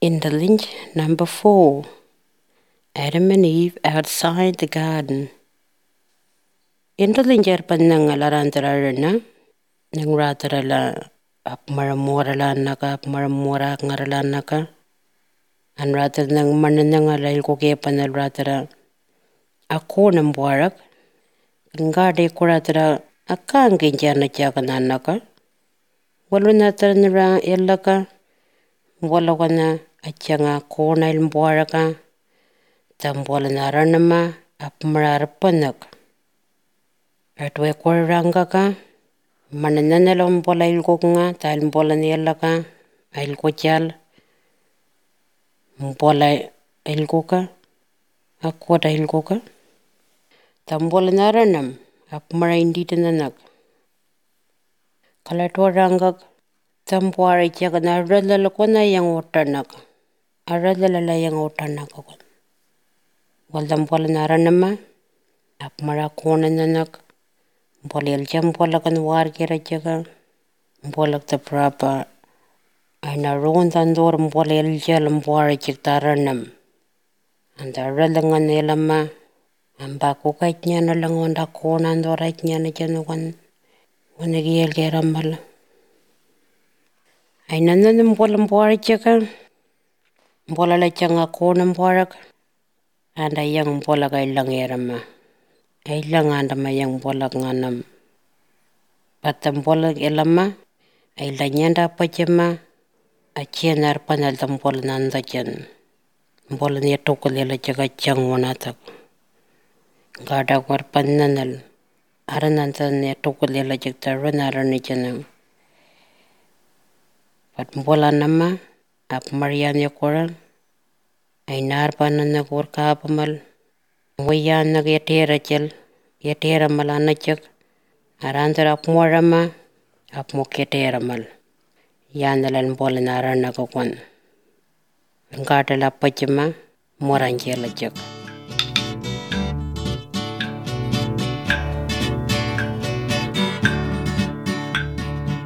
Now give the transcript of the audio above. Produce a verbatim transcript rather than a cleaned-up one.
In the lynch number four, Adam and Eve outside the garden. In the lynch arpanang alarantarana, nang ratarala ap maramorala naka ap maramora ngarala naka, and ratar nang mananang alail kokepanal ratara ako ng buwarak, ngade ko ratara akang kinjana chakanan naka, walo natar nara yallaka, wala ka na at nga kona ilmbuara ka, tambola na ranama ap mararapanak. At we koranga ka, manananalang bola ilko nga, tal bola niyala ka, ilko chal, bola ilko ka, ako da ilko ka. Tambola na ranam, ap mara hindi tananak. Kalatwa rangak, tambuara chaka na radala ko na yang utanak. Aradala yang utanak ako. Waldam bola naranama, ap mara kona nanak, bola iljam bola kan war kira chaka, bola ta prapa, ay na roon tandor bola iljal mbuara chik taranam. Anda ralangan ilama, amba ko kait niya na lang wanda kona andor ait niya na dyan wan, wanagiyal kaya ramal. Ay nananam bola mbuara chaka, bola la changa kona mbuarak, anda yang bola kay lang yarama. Ay lang anda ma yang bola nganam. Patam bola ilama, ay lanyanda pa jama, achien arpanal tam bola nanda dyan. Bola niya tukul yala jaga chang wanatak. Gada war pananal, arananta niya tukul yala jagta ranarani dyan. Pat bola nama, ap marian ya koran, ay narpanan na kur kapamal, wayan nag yatera chal, yatera malana chak, arantar ap muarama, ap muketera mal. Yan nalan bola narana ko kwan. Ngata la pachama, moranjela chak.